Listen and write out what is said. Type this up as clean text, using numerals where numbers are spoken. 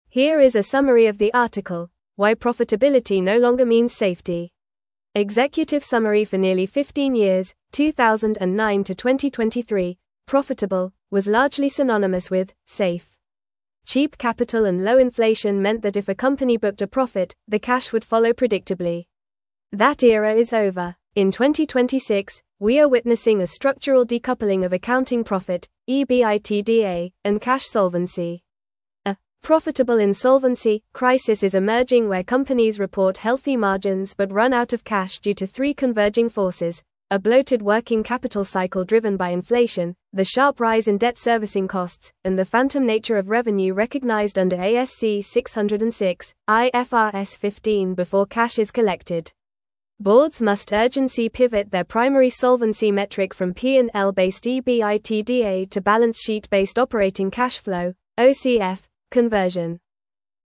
Here is a summary of the article, Why Profitability No Longer Means Safety. Executive summary: for nearly 15 years, 2009 to 2023, profitable was largely synonymous with safe. Cheap capital and low inflation meant that if a company booked a profit, the cash would follow predictably. That era is over. In 2026, we are witnessing a structural decoupling of accounting profit, EBITDA, and cash solvency. A profitable insolvency crisis is emerging where companies report healthy margins but run out of cash due to three converging forces: a bloated working capital cycle driven by inflation, the sharp rise in debt servicing costs, and the phantom nature of revenue recognized under ASC 606, IFRS 15 before cash is collected. Boards must urgently pivot their primary solvency metric from P&L-based EBITDA to balance sheet-based operating cash flow, OCF, conversion.